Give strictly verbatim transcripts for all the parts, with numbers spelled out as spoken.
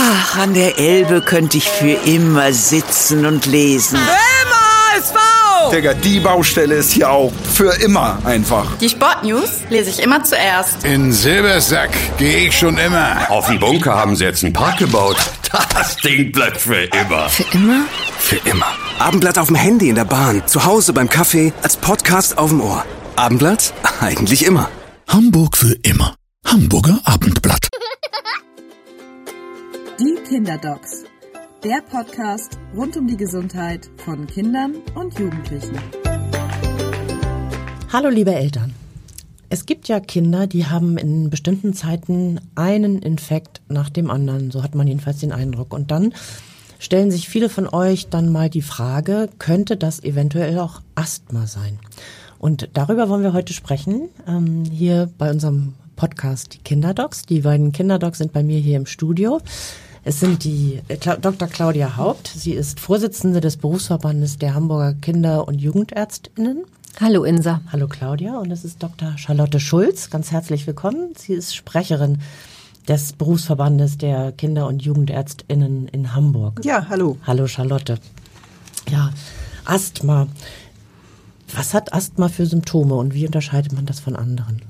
Ach, an der Elbe könnte ich für immer sitzen und lesen. Immer S V! Digga, die Baustelle ist hier auch für immer einfach. Die Sportnews lese ich immer zuerst. In Silbersack gehe ich schon immer. Auf dem Bunker haben sie jetzt einen Park gebaut. Das Ding bleibt für immer. Für immer? Für immer. Abendblatt auf dem Handy in der Bahn, zu Hause beim Kaffee, als Podcast auf dem Ohr. Abendblatt? Eigentlich immer. Hamburg für immer. Hamburger Abendblatt. Die Kinderdocs. Der Podcast rund um die Gesundheit von Kindern und Jugendlichen. Hallo liebe Eltern. Es gibt ja Kinder, die haben in bestimmten Zeiten einen Infekt nach dem anderen. So hat man jedenfalls den Eindruck. Und dann stellen sich viele von euch dann mal die Frage, könnte das eventuell auch Asthma sein? Und darüber wollen wir heute sprechen, ähm, hier bei unserem Podcast die Kinderdocs. Die beiden Kinderdocs sind bei mir hier im Studio. Es sind die Kla- Doktor Claudia Haupt. Sie ist Vorsitzende des Berufsverbandes der Hamburger Kinder- und Jugendärztinnen. Hallo Insa. Hallo Claudia. Und es ist Doktor Charlotte Schulz. Ganz herzlich willkommen. Sie ist Sprecherin des Berufsverbandes der Kinder- und Jugendärztinnen in Hamburg. Ja, hallo. Hallo Charlotte. Ja, Asthma. Was hat Asthma für Symptome und wie unterscheidet man das von anderen?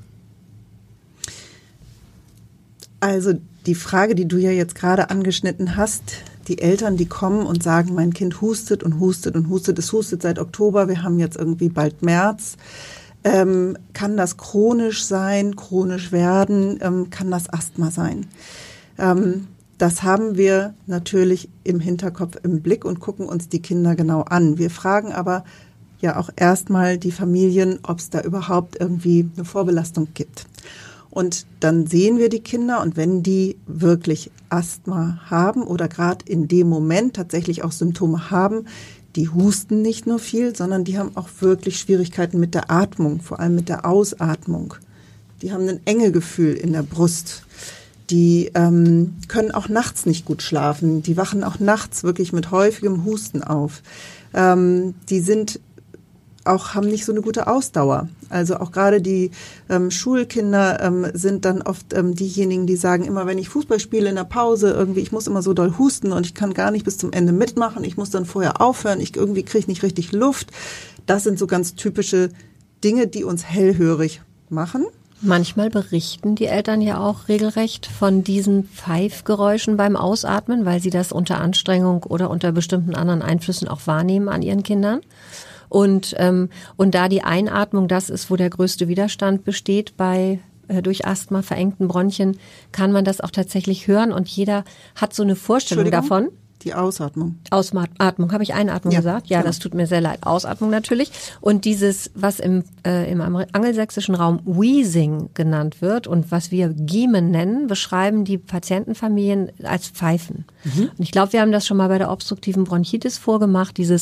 Also die Frage, die du ja jetzt gerade angeschnitten hast, die Eltern, die kommen und sagen, mein Kind hustet und hustet und hustet, es hustet seit Oktober, wir haben jetzt irgendwie bald März. Ähm, kann das chronisch sein, chronisch werden, ähm, kann das Asthma sein? Ähm, das haben wir natürlich im Hinterkopf, im Blick und gucken uns die Kinder genau an. Wir fragen aber ja auch erstmal die Familien, ob es da überhaupt irgendwie eine Vorbelastung gibt. Und dann sehen wir die Kinder und wenn die wirklich Asthma haben oder gerade in dem Moment tatsächlich auch Symptome haben, die husten nicht nur viel, sondern die haben auch wirklich Schwierigkeiten mit der Atmung, vor allem mit der Ausatmung. Die haben ein Engegefühl in der Brust. Die ähm, können auch nachts nicht gut schlafen. Die wachen auch nachts wirklich mit häufigem Husten auf. Ähm, die sind auch haben nicht so eine gute Ausdauer. Also auch gerade die ähm, Schulkinder ähm, sind dann oft ähm, diejenigen, die sagen, immer wenn ich Fußball spiele in der Pause, irgendwie, ich muss immer so doll husten und ich kann gar nicht bis zum Ende mitmachen. Ich muss dann vorher aufhören. Ich irgendwie kriege nicht richtig Luft. Das sind so ganz typische Dinge, die uns hellhörig machen. Manchmal berichten die Eltern ja auch regelrecht von diesen Pfeifgeräuschen beim Ausatmen, weil sie das unter Anstrengung oder unter bestimmten anderen Einflüssen auch wahrnehmen an ihren Kindern. Und ähm, und da die Einatmung das ist, wo der größte Widerstand besteht bei äh, durch Asthma verengten Bronchien, kann man das auch tatsächlich hören und jeder hat so eine Vorstellung davon. Die Ausatmung. Ausatmung, habe ich Einatmung ja, gesagt? Ja, genau. Das tut mir sehr leid. Ausatmung natürlich. Und dieses, was im äh, im angelsächsischen Raum Wheezing genannt wird und was wir Giemen nennen, beschreiben die Patientenfamilien als Pfeifen. Mhm. Und ich glaube, wir haben das schon mal bei der obstruktiven Bronchitis vorgemacht, dieses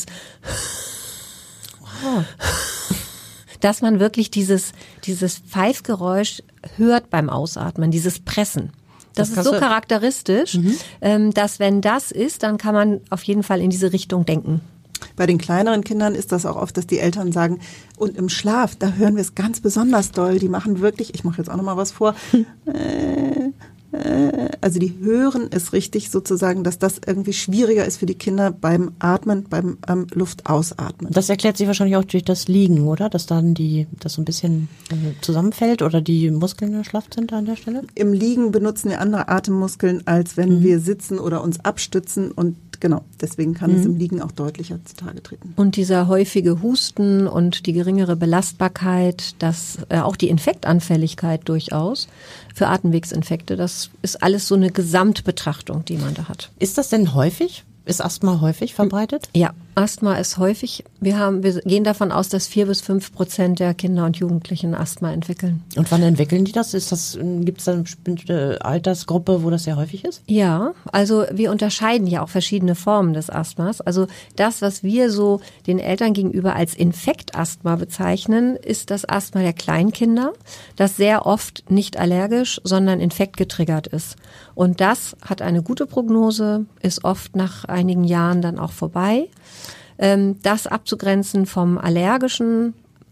dass man wirklich dieses dieses Pfeifgeräusch hört beim Ausatmen, dieses Pressen. Das, das ist so charakteristisch, mhm. ähm, dass wenn das ist, dann kann man auf jeden Fall in diese Richtung denken. Bei den kleineren Kindern ist das auch oft, dass die Eltern sagen, und im Schlaf, da hören wir es ganz besonders doll. Die machen wirklich, ich mache jetzt auch noch mal was vor, äh, also die hören es richtig sozusagen, dass das irgendwie schwieriger ist für die Kinder beim Atmen, beim ähm, Luftausatmen. Das erklärt sich wahrscheinlich auch durch das Liegen, oder? Dass dann die, das so ein bisschen äh, zusammenfällt oder die Muskeln erschlafft sind an der Stelle? Im Liegen benutzen wir andere Atemmuskeln, als wenn mhm. wir sitzen oder uns abstützen und genau, deswegen kann mhm. es im Liegen auch deutlicher zutage treten. Und dieser häufige Husten und die geringere Belastbarkeit, das äh, auch die Infektanfälligkeit durchaus für Atemwegsinfekte, das ist alles so eine Gesamtbetrachtung, die man da hat. Ist das denn häufig? Ist Asthma häufig verbreitet? Ja, Asthma ist häufig. Wir haben, wir gehen davon aus, dass vier bis fünf Prozent der Kinder und Jugendlichen Asthma entwickeln. Und wann entwickeln die das? Ist das, gibt es da eine bestimmte Altersgruppe, wo das sehr häufig ist? Ja, also wir unterscheiden ja auch verschiedene Formen des Asthmas. Also das, was wir so den Eltern gegenüber als Infektasthma bezeichnen, ist das Asthma der Kleinkinder, das sehr oft nicht allergisch, sondern infektgetriggert ist. Und das hat eine gute Prognose, ist oft nach einigen Jahren dann auch vorbei. Das abzugrenzen vom allergischen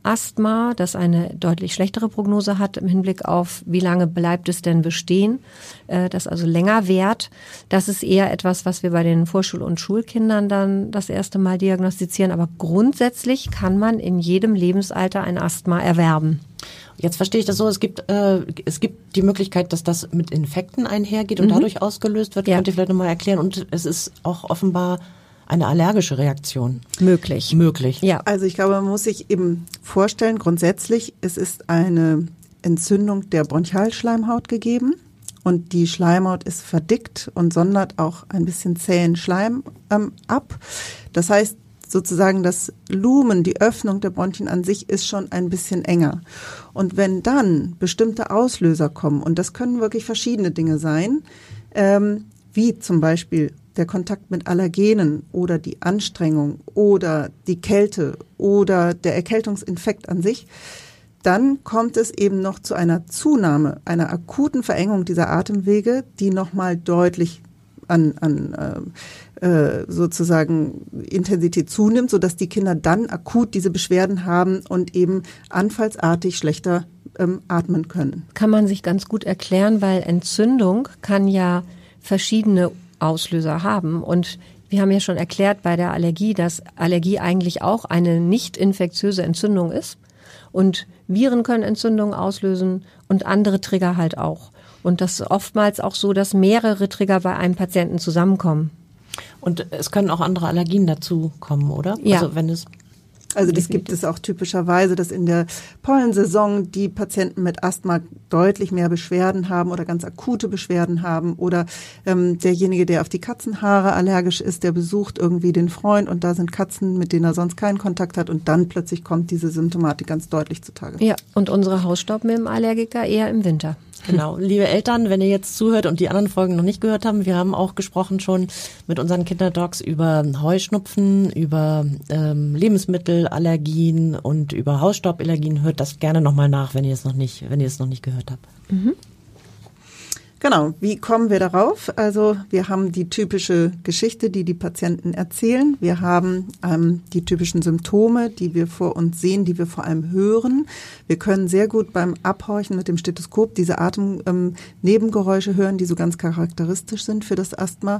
Asthma, das eine deutlich schlechtere Prognose hat im Hinblick auf, wie lange bleibt es denn bestehen, äh, das also länger währt. Das ist eher etwas, was wir bei den Vorschul- und Schulkindern dann das erste Mal diagnostizieren. Aber grundsätzlich kann man in jedem Lebensalter ein Asthma erwerben. Jetzt verstehe ich das so, es gibt äh, es gibt die Möglichkeit, dass das mit Infekten einhergeht und mhm. dadurch ausgelöst wird. Ja. Könnt ihr vielleicht nochmal erklären? Und es ist auch offenbar eine allergische Reaktion. Möglich. Möglich. Ja. Also ich glaube, man muss sich eben vorstellen, grundsätzlich, es ist eine Entzündung der Bronchialschleimhaut gegeben und die Schleimhaut ist verdickt und sondert auch ein bisschen zähen Schleim ähm, ab. Das heißt, sozusagen das Lumen, die Öffnung der Bronchien an sich ist schon ein bisschen enger. Und wenn dann bestimmte Auslöser kommen, und das können wirklich verschiedene Dinge sein, ähm, wie zum Beispiel der Kontakt mit Allergenen oder die Anstrengung oder die Kälte oder der Erkältungsinfekt an sich, dann kommt es eben noch zu einer Zunahme, einer akuten Verengung dieser Atemwege, die nochmal deutlich an, an äh, äh, sozusagen Intensität zunimmt, sodass die Kinder dann akut diese Beschwerden haben und eben anfallsartig schlechter ähm, atmen können. Kann man sich ganz gut erklären, weil Entzündung kann ja verschiedene Auslöser haben. Und wir haben ja schon erklärt bei der Allergie, dass Allergie eigentlich auch eine nicht infektiöse Entzündung ist. Und Viren können Entzündungen auslösen und andere Trigger halt auch. Und das ist oftmals auch so, dass mehrere Trigger bei einem Patienten zusammenkommen. Und es können auch andere Allergien dazu kommen, oder? Ja. Also wenn es Also das gibt es auch typischerweise, dass in der Pollensaison die Patienten mit Asthma deutlich mehr Beschwerden haben oder ganz akute Beschwerden haben oder ähm, derjenige, der auf die Katzenhaare allergisch ist, der besucht irgendwie den Freund und da sind Katzen, mit denen er sonst keinen Kontakt hat und dann plötzlich kommt diese Symptomatik ganz deutlich zutage. Ja, und unsere Hausstaubmilbenallergiker eher im Winter. Genau. Liebe Eltern, wenn ihr jetzt zuhört und die anderen Folgen noch nicht gehört haben, wir haben auch gesprochen schon mit unseren Kinderdocs über Heuschnupfen, über ähm, Lebensmittelallergien und über Hausstauballergien. Hört das gerne nochmal nach, wenn ihr es noch nicht, wenn ihr es noch nicht gehört habt. Mhm. Genau, wie kommen wir darauf? Also wir haben die typische Geschichte, die die Patienten erzählen. Wir haben ähm, die typischen Symptome, die wir vor uns sehen, die wir vor allem hören. Wir können sehr gut beim Abhorchen mit dem Stethoskop diese Atemnebengeräusche ähm, hören, die so ganz charakteristisch sind für das Asthma.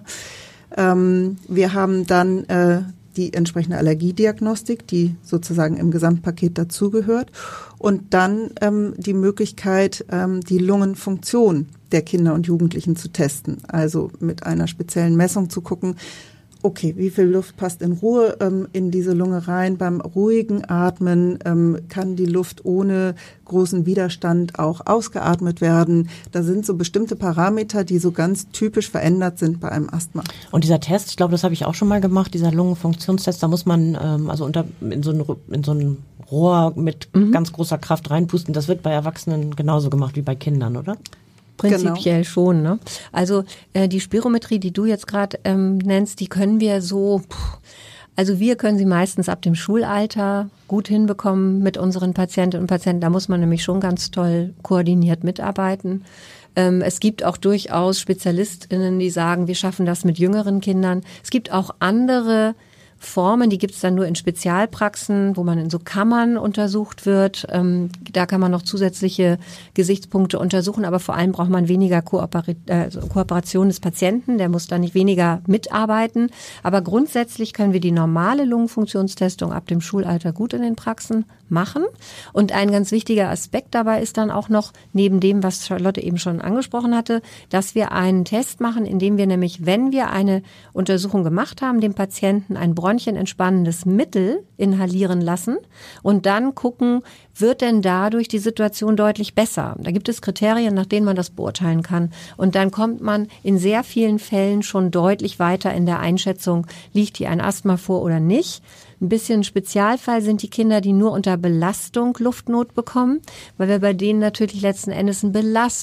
Ähm, wir haben dann äh, die entsprechende Allergiediagnostik, die sozusagen im Gesamtpaket dazugehört. Und dann ähm, die Möglichkeit, ähm, die Lungenfunktion der Kinder und Jugendlichen zu testen. Also mit einer speziellen Messung zu gucken, okay, wie viel Luft passt in Ruhe ähm, in diese Lunge rein? Beim ruhigen Atmen ähm, kann die Luft ohne großen Widerstand auch ausgeatmet werden. Da sind so bestimmte Parameter, die so ganz typisch verändert sind bei einem Asthma. Und dieser Test, ich glaube, das habe ich auch schon mal gemacht, dieser Lungenfunktionstest, da muss man ähm, also unter in so ein, in so ein Rohr mit mhm. ganz großer Kraft reinpusten. Das wird bei Erwachsenen genauso gemacht wie bei Kindern, oder? Prinzipiell genau. schon, ne? Also äh, die Spirometrie, die du jetzt gerade ähm, nennst, die können wir so, pff, also wir können sie meistens ab dem Schulalter gut hinbekommen mit unseren Patientinnen und Patienten. Da muss man nämlich schon ganz toll koordiniert mitarbeiten. Ähm, es gibt auch durchaus SpezialistInnen, die sagen, wir schaffen das mit jüngeren Kindern. Es gibt auch andere Formen, die gibt es dann nur in Spezialpraxen, wo man in so Kammern untersucht wird. Ähm, da kann man noch zusätzliche Gesichtspunkte untersuchen, aber vor allem braucht man weniger Kooper- äh, Kooperation des Patienten, der muss da nicht weniger mitarbeiten. Aber grundsätzlich können wir die normale Lungenfunktionstestung ab dem Schulalter gut in den Praxen machen. Und ein ganz wichtiger Aspekt dabei ist dann auch noch, neben dem, was Charlotte eben schon angesprochen hatte, dass wir einen Test machen, indem wir nämlich, wenn wir eine Untersuchung gemacht haben, dem Patienten ein bronchienentspannendes Mittel inhalieren lassen und dann gucken, wird denn dadurch die Situation deutlich besser? Da gibt es Kriterien, nach denen man das beurteilen kann. Und dann kommt man in sehr vielen Fällen schon deutlich weiter in der Einschätzung, liegt hier ein Asthma vor oder nicht. Ein bisschen Spezialfall sind die Kinder, die nur unter Belastung Luftnot bekommen, weil wir bei denen natürlich letzten Endes einen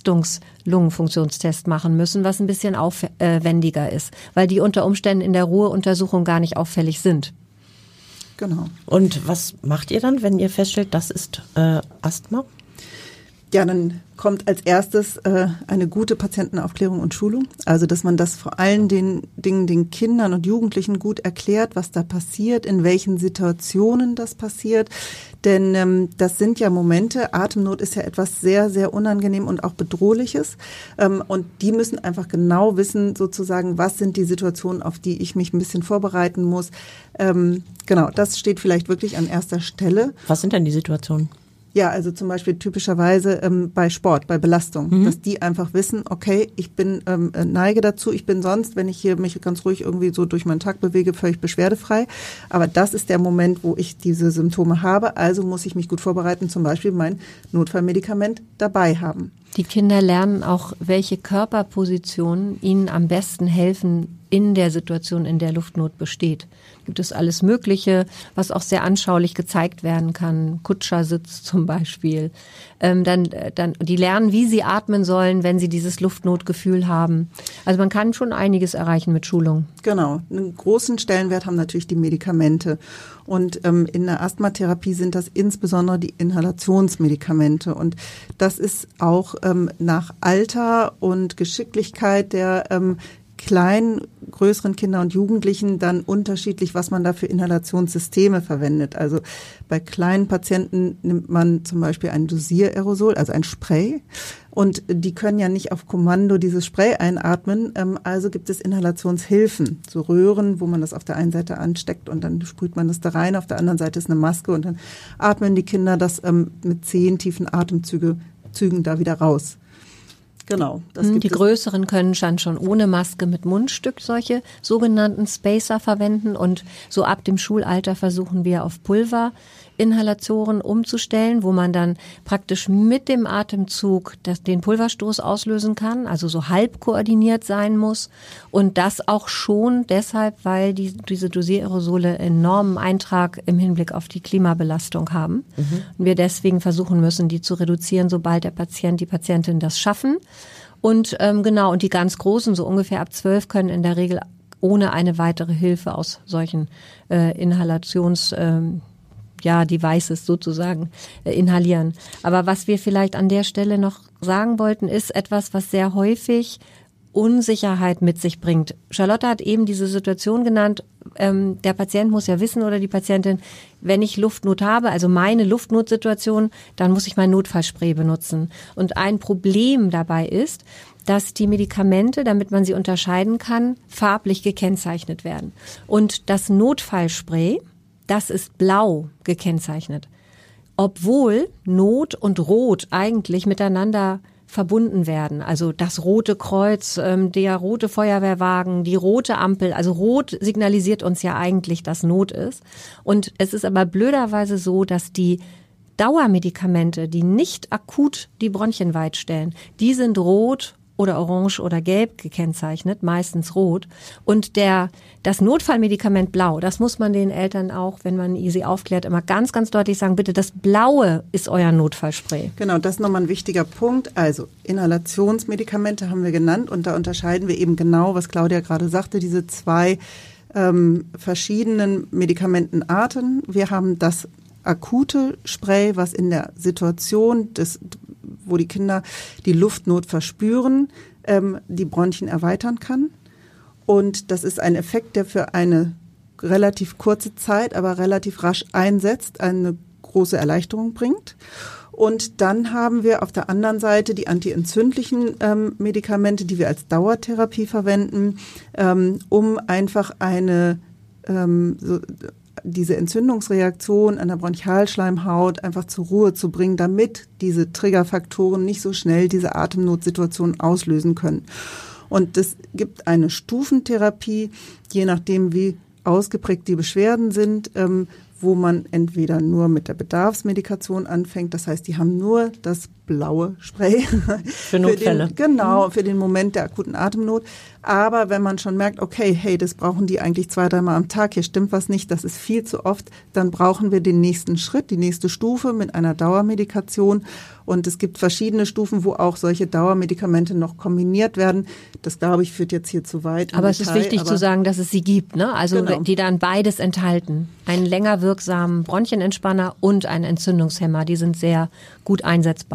Belastungslungenfunktionstest machen müssen, was ein bisschen aufwendiger ist, weil die unter Umständen in der Ruheuntersuchung gar nicht auffällig sind. Genau. Und was macht ihr dann, wenn ihr feststellt, das ist äh, Asthma? Ja, dann kommt als erstes äh, eine gute Patientenaufklärung und Schulung. Also, dass man das vor allen den, Dingen den Kindern und Jugendlichen gut erklärt, was da passiert, in welchen Situationen das passiert. Denn ähm, das sind ja Momente, Atemnot ist ja etwas sehr, sehr unangenehm und auch Bedrohliches. Ähm, und die müssen einfach genau wissen, sozusagen, was sind die Situationen, auf die ich mich ein bisschen vorbereiten muss. Ähm, genau, das steht vielleicht wirklich an erster Stelle. Was sind denn die Situationen? Ja, also zum Beispiel typischerweise ähm, bei Sport, bei Belastung, mhm. dass die einfach wissen, okay, ich bin ähm, neige dazu, ich bin sonst, wenn ich hier mich ganz ruhig irgendwie so durch meinen Tag bewege, völlig beschwerdefrei. Aber das ist der Moment, wo ich diese Symptome habe, also muss ich mich gut vorbereiten, zum Beispiel mein Notfallmedikament dabei haben. Die Kinder lernen auch, welche Körperpositionen ihnen am besten helfen in der Situation, in der Luftnot besteht. Gibt es alles Mögliche, was auch sehr anschaulich gezeigt werden kann. Kutschersitz zum Beispiel. Ähm, dann, dann, die lernen, wie sie atmen sollen, wenn sie dieses Luftnotgefühl haben. Also man kann schon einiges erreichen mit Schulung. Genau. Einen großen Stellenwert haben natürlich die Medikamente. Und ähm, in der Asthmatherapie sind das insbesondere die Inhalationsmedikamente. Und das ist auch ähm, nach Alter und Geschicklichkeit der ähm, kleinen, größeren Kinder und Jugendlichen dann unterschiedlich, was man da für Inhalationssysteme verwendet. Also bei kleinen Patienten nimmt man zum Beispiel ein Dosiererosol, also ein Spray. Und die können ja nicht auf Kommando dieses Spray einatmen. Also gibt es Inhalationshilfen, so Röhren, wo man das auf der einen Seite ansteckt und dann sprüht man das da rein. Auf der anderen Seite ist eine Maske und dann atmen die Kinder das mit zehn tiefen Atemzügen Zügen da wieder raus. Genau. Das gibt die es. Größeren können dann schon ohne Maske mit Mundstück solche sogenannten Spacer verwenden und so ab dem Schulalter versuchen wir auf Pulverinhalatoren umzustellen, wo man dann praktisch mit dem Atemzug das, den Pulverstoß auslösen kann, also so halb koordiniert sein muss und das auch schon deshalb, weil die, diese Dosiererosole enormen Eintrag im Hinblick auf die Klimabelastung haben mhm. und wir deswegen versuchen müssen, die zu reduzieren, sobald der Patient, die Patientin das schaffen. Und ähm, genau, und die ganz Großen, so ungefähr ab zwölf, können in der Regel ohne eine weitere Hilfe aus solchen äh, Inhalations, ähm, ja, Devices sozusagen äh, inhalieren. Aber was wir vielleicht an der Stelle noch sagen wollten, ist etwas, was sehr häufig Unsicherheit mit sich bringt. Charlotte hat eben diese Situation genannt, ähm, der Patient muss ja wissen oder die Patientin, wenn ich Luftnot habe, also meine Luftnotsituation, dann muss ich mein Notfallspray benutzen. Und ein Problem dabei ist, dass die Medikamente, damit man sie unterscheiden kann, farblich gekennzeichnet werden. Und das Notfallspray, das ist blau gekennzeichnet. Obwohl Not und Rot eigentlich miteinander verbunden werden. Also das rote Kreuz, ähm, der rote Feuerwehrwagen, die rote Ampel. Also rot signalisiert uns ja eigentlich, dass Not ist. Und es ist aber blöderweise so, dass die Dauermedikamente, die nicht akut die Bronchien weit stellen, die sind rot oder orange oder gelb gekennzeichnet, meistens rot. Und der das Notfallmedikament blau, das muss man den Eltern auch, wenn man sie aufklärt, immer ganz, ganz deutlich sagen, bitte, das Blaue ist euer Notfallspray. Genau, das ist nochmal ein wichtiger Punkt. Also Inhalationsmedikamente haben wir genannt und da unterscheiden wir eben genau, was Claudia gerade sagte, diese zwei ähm, verschiedenen Medikamentenarten. Wir haben das akute Spray, was in der Situation des wo die Kinder die Luftnot verspüren, ähm, die Bronchien erweitern kann. Und das ist ein Effekt, der für eine relativ kurze Zeit, aber relativ rasch einsetzt, eine große Erleichterung bringt. Und dann haben wir auf der anderen Seite die antientzündlichen ähm, Medikamente, die wir als Dauertherapie verwenden, ähm, um einfach eine ähm, so, diese Entzündungsreaktion an der Bronchialschleimhaut einfach zur Ruhe zu bringen, damit diese Triggerfaktoren nicht so schnell diese Atemnotsituation auslösen können. Und es gibt eine Stufentherapie, je nachdem wie ausgeprägt die Beschwerden sind, ähm, wo man entweder nur mit der Bedarfsmedikation anfängt, das heißt, die haben nur das blaue Spray. Für Notfälle. Für den, genau, für den Moment der akuten Atemnot. Aber wenn man schon merkt, okay, hey, das brauchen die eigentlich zwei, dreimal am Tag, hier stimmt was nicht, das ist viel zu oft, dann brauchen wir den nächsten Schritt, die nächste Stufe mit einer Dauermedikation. Und es gibt verschiedene Stufen, wo auch solche Dauermedikamente noch kombiniert werden. Das, glaube ich, führt jetzt hier zu weit. Aber es Detail, ist wichtig zu sagen, dass es sie gibt, ne? Also genau. Die dann beides enthalten. Einen länger wirksamen Bronchienentspanner und einen Entzündungshemmer. Die sind sehr gut einsetzbar.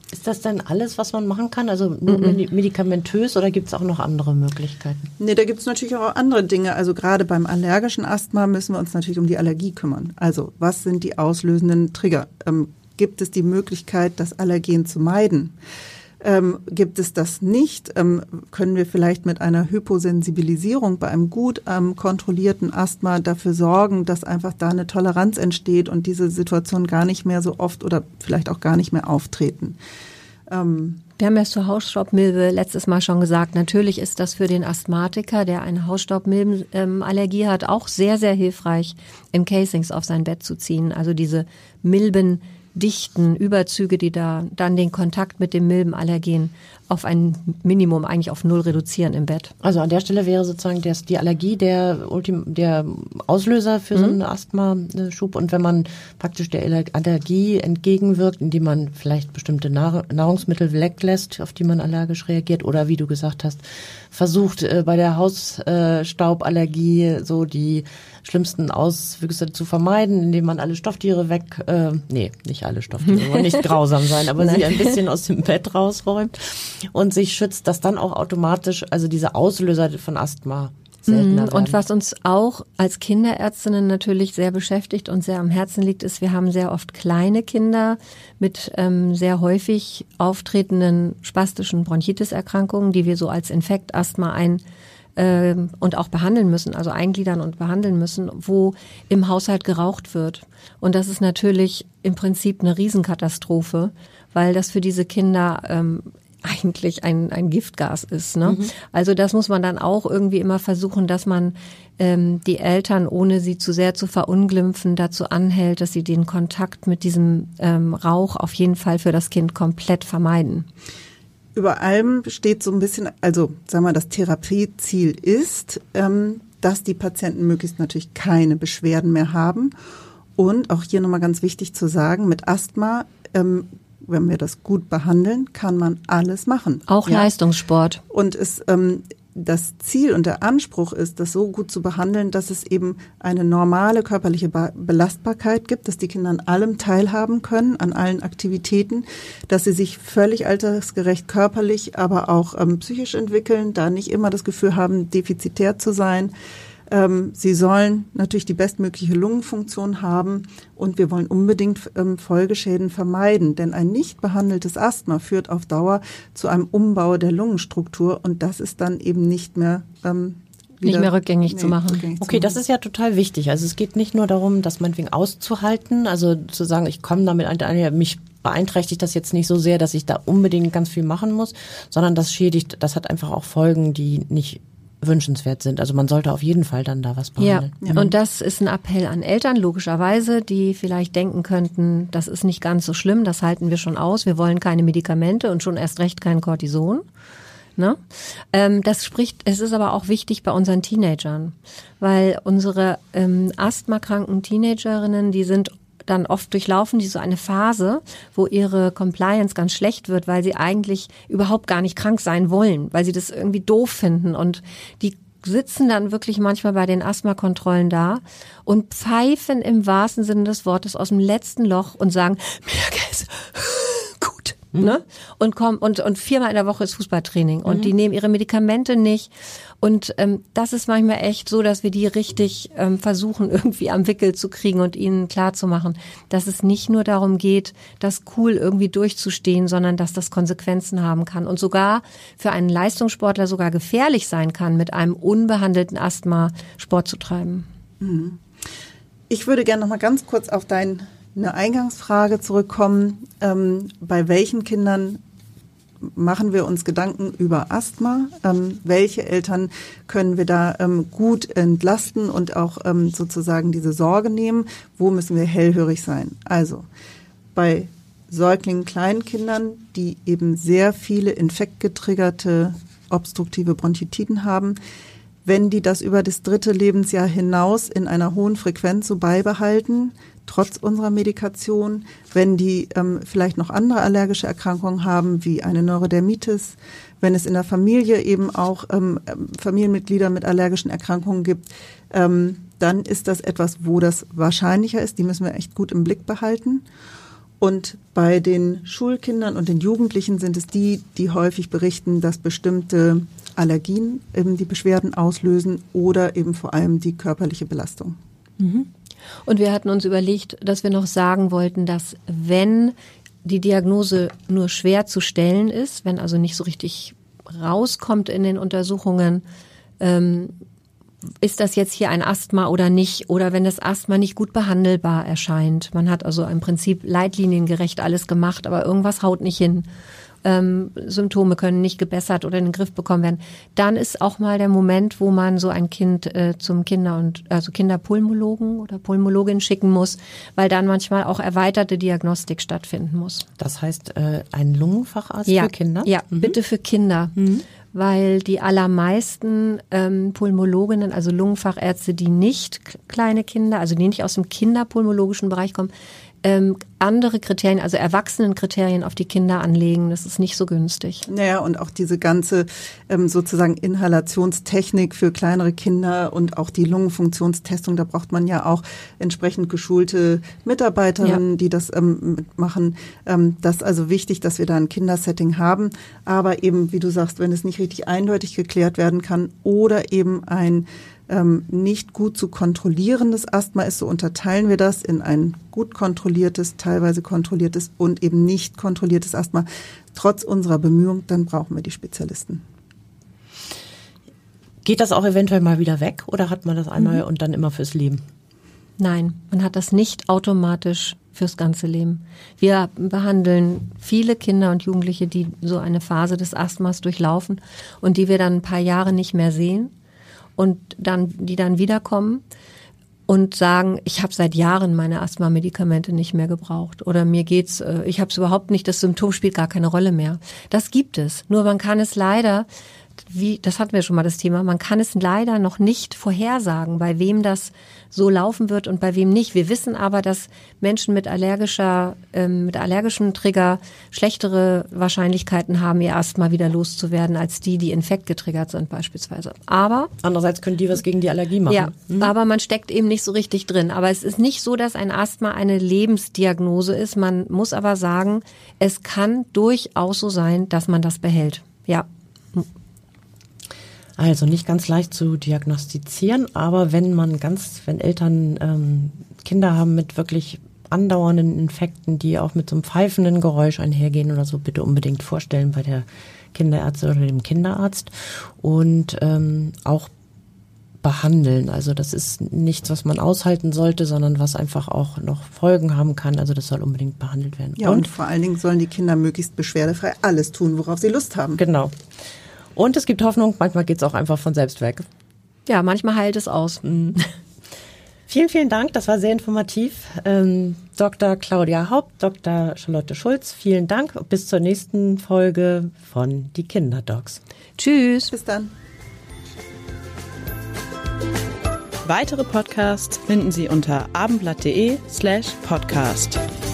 Ist das denn alles, was man machen kann? Also nur mm-mm. medikamentös oder gibt es auch noch andere Möglichkeiten? Nee, da gibt es natürlich auch andere Dinge. Also gerade beim allergischen Asthma müssen wir uns natürlich um die Allergie kümmern. Also was sind die auslösenden Trigger? Ähm, gibt es die Möglichkeit, das Allergen zu meiden? Ähm, gibt es das nicht? Ähm, können wir vielleicht mit einer Hyposensibilisierung bei einem gut ähm, kontrollierten Asthma dafür sorgen, dass einfach da eine Toleranz entsteht und diese Situation gar nicht mehr so oft oder vielleicht auch gar nicht mehr auftreten? Ähm, Wir haben ja zur Hausstaubmilbe letztes Mal schon gesagt, natürlich ist das für den Asthmatiker, der eine Hausstaubmilbenallergie hat, auch sehr, sehr hilfreich, Encasings auf sein Bett zu ziehen. Also diese Milben dichten Überzüge, die da dann den Kontakt mit dem Milbenallergen auf ein Minimum, eigentlich auf null reduzieren im Bett. Also an der Stelle wäre sozusagen das, die Allergie der, Ultim, der Auslöser für mhm. so einen Asthma-Schub. Und wenn man praktisch der Allergie entgegenwirkt, indem man vielleicht bestimmte Nahrungsmittel weglässt, auf die man allergisch reagiert, oder wie du gesagt hast, versucht äh, bei der Hausstauballergie so die schlimmsten Auswüchse zu vermeiden, indem man alle Stofftiere weg, äh, nee, nicht alle Stofftiere, wollen nicht grausam sein, aber sie ein bisschen aus dem Bett rausräumt und sich schützt, dass dann auch automatisch, also diese Auslöser von Asthma seltener werden. Und was uns auch als Kinderärztinnen natürlich sehr beschäftigt und sehr am Herzen liegt, ist, wir haben sehr oft kleine Kinder mit ähm, sehr häufig auftretenden spastischen Bronchitiserkrankungen, die wir so als Infektasthma ein und auch behandeln müssen, also eingliedern und behandeln müssen, wo im Haushalt geraucht wird. Und das ist natürlich im Prinzip eine Riesenkatastrophe, weil das für diese Kinder ähm, eigentlich ein, ein Giftgas ist. Ne? Mhm. Also das muss man dann auch irgendwie immer versuchen, dass man ähm, die Eltern, ohne sie zu sehr zu verunglimpfen, dazu anhält, dass sie den Kontakt mit diesem ähm, Rauch auf jeden Fall für das Kind komplett vermeiden. Über allem steht so ein bisschen, also sagen wir, das Therapieziel ist, ähm, dass die Patienten möglichst natürlich keine Beschwerden mehr haben. Und auch hier nochmal ganz wichtig zu sagen, mit Asthma, ähm, wenn wir das gut behandeln, kann man alles machen. Auch ja? Leistungssport. Und es ähm, das Ziel und der Anspruch ist, das so gut zu behandeln, dass es eben eine normale körperliche Be- Belastbarkeit gibt, dass die Kinder an allem teilhaben können, an allen Aktivitäten, dass sie sich völlig altersgerecht körperlich, aber auch ähm, psychisch entwickeln, da nicht immer das Gefühl haben, defizitär zu sein. Ähm, sie sollen natürlich die bestmögliche Lungenfunktion haben und wir wollen unbedingt ähm, Folgeschäden vermeiden, denn ein nicht behandeltes Asthma führt auf Dauer zu einem Umbau der Lungenstruktur und das ist dann eben nicht mehr ähm, wieder, nicht mehr rückgängig nee, zu machen. Rückgängig okay, zu machen. Das ist ja total wichtig. Also es geht nicht nur darum, das meinetwegen auszuhalten, also zu sagen, ich komme damit ein, mich beeinträchtigt das jetzt nicht so sehr, dass ich da unbedingt ganz viel machen muss, sondern das schädigt, das hat einfach auch Folgen, die nicht wünschenswert sind. Also man sollte auf jeden Fall dann da was behandeln. Ja, ja. Und das ist ein Appell an Eltern, logischerweise, die vielleicht denken könnten, das ist nicht ganz so schlimm, das halten wir schon aus, wir wollen keine Medikamente und schon erst recht kein Cortison. Ne? Ähm, das spricht, es ist aber auch wichtig bei unseren Teenagern, weil unsere ähm, asthmakranken Teenagerinnen, die sind dann oft durchlaufen die so eine Phase, wo ihre Compliance ganz schlecht wird, weil sie eigentlich überhaupt gar nicht krank sein wollen, weil sie das irgendwie doof finden und die sitzen dann wirklich manchmal bei den Asthmakontrollen da und pfeifen im wahrsten Sinne des Wortes aus dem letzten Loch und sagen, mir geht's gut. Mhm. Ne? Und kommen und und viermal in der Woche ist Fußballtraining und mhm. die nehmen ihre Medikamente nicht und ähm, das ist manchmal echt so, dass wir die richtig ähm, versuchen irgendwie am Wickel zu kriegen und ihnen klarzumachen, dass es nicht nur darum geht, das cool irgendwie durchzustehen, sondern dass das Konsequenzen haben kann und sogar für einen Leistungssportler sogar gefährlich sein kann, mit einem unbehandelten Asthma Sport zu treiben. Mhm. Ich würde gerne noch mal ganz kurz auf dein eine Eingangsfrage zurückkommen. Ähm, bei welchen Kindern machen wir uns Gedanken über Asthma? Ähm, welche Eltern können wir da ähm, gut entlasten und auch ähm, sozusagen diese Sorge nehmen? Wo müssen wir hellhörig sein? Also bei Säuglingen, kleinen Kindern, die eben sehr viele infektgetriggerte obstruktive Bronchitiden haben, wenn die das über das dritte Lebensjahr hinaus in einer hohen Frequenz so beibehalten, trotz unserer Medikation, wenn die ähm, vielleicht noch andere allergische Erkrankungen haben, wie eine Neurodermitis, wenn es in der Familie eben auch ähm, Familienmitglieder mit allergischen Erkrankungen gibt, ähm, dann ist das etwas, wo das wahrscheinlicher ist. Die müssen wir echt gut im Blick behalten. Und bei den Schulkindern und den Jugendlichen sind es die, die häufig berichten, dass bestimmte Allergien eben die Beschwerden auslösen oder eben vor allem die körperliche Belastung. Mhm. Und wir hatten uns überlegt, dass wir noch sagen wollten, dass wenn die Diagnose nur schwer zu stellen ist, wenn also nicht so richtig rauskommt in den Untersuchungen, ähm, ist das jetzt hier ein Asthma oder nicht? Oder wenn das Asthma nicht gut behandelbar erscheint. Man hat also im Prinzip leitliniengerecht alles gemacht, aber irgendwas haut nicht hin. Ähm, Symptome können nicht gebessert oder in den Griff bekommen werden. Dann ist auch mal der Moment, wo man so ein Kind äh, zum Kinder- und also Kinderpulmologen oder Pulmologin schicken muss, weil dann manchmal auch erweiterte Diagnostik stattfinden muss. Das heißt, äh, ein Lungenfacharzt ja, für Kinder? Ja, mhm. bitte für Kinder. Mhm. Weil die allermeisten ähm, Pulmologinnen, also Lungenfachärzte, die nicht kleine Kinder, also die nicht aus dem kinderpulmologischen Bereich kommen, ähm, andere Kriterien, also Erwachsenenkriterien auf die Kinder anlegen. Das ist nicht so günstig. Naja, und auch diese ganze ähm, sozusagen Inhalationstechnik für kleinere Kinder und auch die Lungenfunktionstestung, da braucht man ja auch entsprechend geschulte Mitarbeiterinnen, ja. die das ähm, mitmachen. Ähm, das ist also wichtig, dass wir da ein Kindersetting haben. Aber eben, wie du sagst, wenn es nicht richtig eindeutig geklärt werden kann oder eben ein Ähm, nicht gut zu kontrollierendes Asthma ist, so unterteilen wir das in ein gut kontrolliertes, teilweise kontrolliertes und eben nicht kontrolliertes Asthma. Trotz unserer Bemühungen, dann brauchen wir die Spezialisten. Geht das auch eventuell mal wieder weg oder hat man das einmal mhm. und dann immer fürs Leben? Nein, man hat das nicht automatisch fürs ganze Leben. Wir behandeln viele Kinder und Jugendliche, die so eine Phase des Asthmas durchlaufen und die wir dann ein paar Jahre nicht mehr sehen. Und dann, die dann wiederkommen und sagen, ich habe seit Jahren meine Asthma-Medikamente nicht mehr gebraucht oder mir geht's, ich habe es überhaupt nicht, das Symptom spielt gar keine Rolle mehr. Das gibt es. Nur man kann es leider, wie, das hatten wir schon mal das Thema, man kann es leider noch nicht vorhersagen, bei wem das so laufen wird und bei wem nicht. Wir wissen aber, dass Menschen mit allergischer, ähm, mit allergischem Trigger schlechtere Wahrscheinlichkeiten haben, ihr Asthma wieder loszuwerden, als die, die infektgetriggert sind beispielsweise. Aber andererseits können die was gegen die Allergie machen. Ja, mhm. aber man steckt eben nicht so richtig drin. Aber es ist nicht so, dass ein Asthma eine Lebensdiagnose ist. Man muss aber sagen, es kann durchaus so sein, dass man das behält. Ja. Also nicht ganz leicht zu diagnostizieren, aber wenn man ganz, wenn Eltern ähm, Kinder haben mit wirklich andauernden Infekten, die auch mit so einem pfeifenden Geräusch einhergehen oder so, bitte unbedingt vorstellen bei der Kinderärztin oder dem Kinderarzt und ähm, auch behandeln. Also das ist nichts, was man aushalten sollte, sondern was einfach auch noch Folgen haben kann. Also das soll unbedingt behandelt werden. Ja, und, und vor allen Dingen sollen die Kinder möglichst beschwerdefrei alles tun, worauf sie Lust haben. Genau. Und es gibt Hoffnung, manchmal geht es auch einfach von selbst weg. Ja, manchmal heilt es aus. Mhm. Vielen, vielen Dank, das war sehr informativ. Ähm, Doktor Claudia Haupt, Doktor Charlotte Schulz, vielen Dank. Bis zur nächsten Folge von Die Kinderdocs. Tschüss. Bis dann. Weitere Podcasts finden Sie unter abendblatt.de slash podcast.